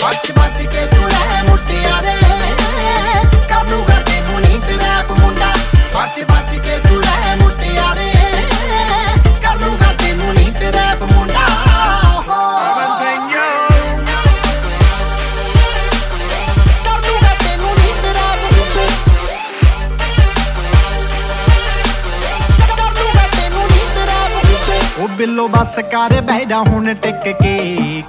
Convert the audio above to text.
बच बच के तू रह मुटियारे कर लूंगा तेनू नीट रैप मुंडा बच बच के तू रह मुटियारे कर लूंगा तेनू नीट रैप मुंडा ओ बिल्लो बस कर बैठा हुण टिक के